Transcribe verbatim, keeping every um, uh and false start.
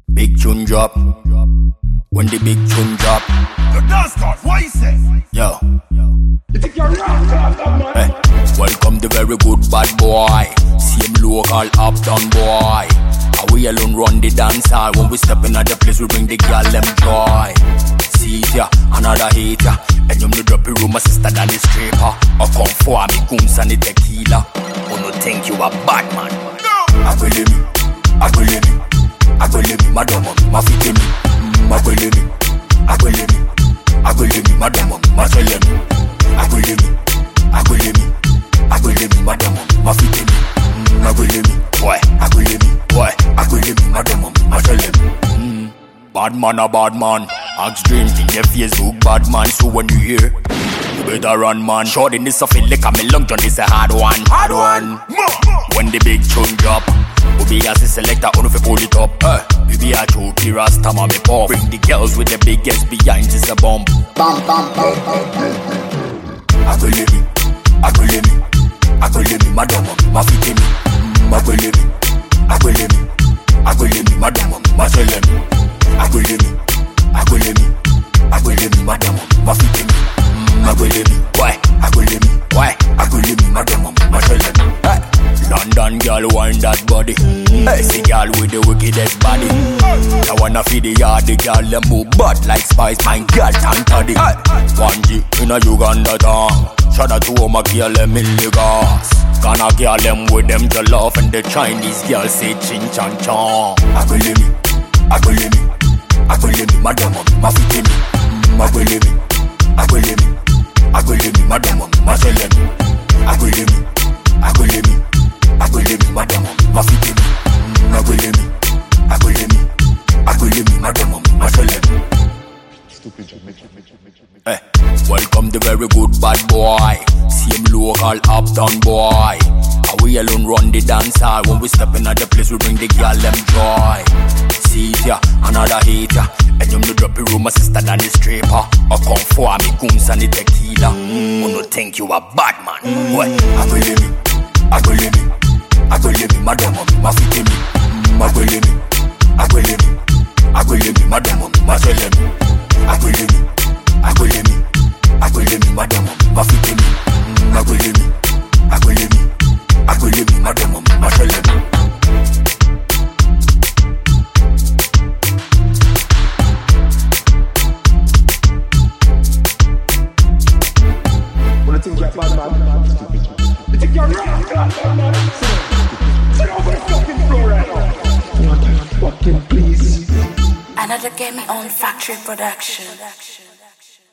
Big tune drop. When the big tune drop. The dance card, what you say? Yo. You think you're wrong, man? Hey. Welcome the very good bad boy. Same local uptown boy. How we alone run the dance hall. When we step in at the place we bring the girl them joy. See ya, another hater. And you me drop your room, my sister than the stripper. Or come for me, goons and the tequila. Oh no, think you a bad man. No. I believe me, I believe me, I believe me, madam, my fit me. I believe me, I believe me, I believe me, madam, my tell me. I believe me, I believe me, I believe me, madam, my fit me. I believe me, why? I believe me, why? I believe me, madam, my tell me. Bad man a bad man. Ask dream in your Facebook, bad man. So when you hear, you better run, man. Short in this of it, like a me long john, this a hard one, hard one. When the big tune drop, we be as a selector, on if you pull it up. Uh, we be a choky rasta, man, me pop. Bring the girls with the biggest behind, this a bomb. Bam, bam, bam, bam, bam. I believe me, I believe me, I believe me, madam, my fit me. I believe me, I believe me, I believe me, madam, my tell me. I believe me, I believe me, I believe me, madam, my fit me. I believe me, why? I believe me, why? I believe me, madam, my tell me. Hey. London girl wind that body. Hey, see girl with the wickedest body. I wanna feed the yard, the girl them move bad like Spice, my girl tan toddy. One G in a Uganda town. Shout out to all my girl them in Lagos. Gonna girl them with them to love and the Chinese girl say chin chan chan. I believe me, I believe me, I believe me, madam, my fit me. I believe me, I believe me, I believe me, madam, my tell me. I believe me, I believe me, I believe me, madam, my fit me. I believe me, I believe me, I believe me, madam, my tell me. Stupid Jamaican. Hey, welcome the very good bad boy. Same local uptown boy. How we alone run the dance hall. When we step in at the place we bring the girl them joy. See ya, another hater. And you me drop your room, my sister than the stripper. Or come for me, goons and the tequila. Oh no, think you a bad man. What? I believe me, I believe me, I believe me, madam, my fit me. I believe me, I believe me, I believe me, madam, my tell me. I believe me, I believe me, I believe me, madam, my fit me. I believe me, I believe me, I believe me, madam, my tell me. When you think you're bad, man, stupid. You think you're wrong, man. Sit down for the fucking floor right now. What fucking please. Another Get Me On Factory production.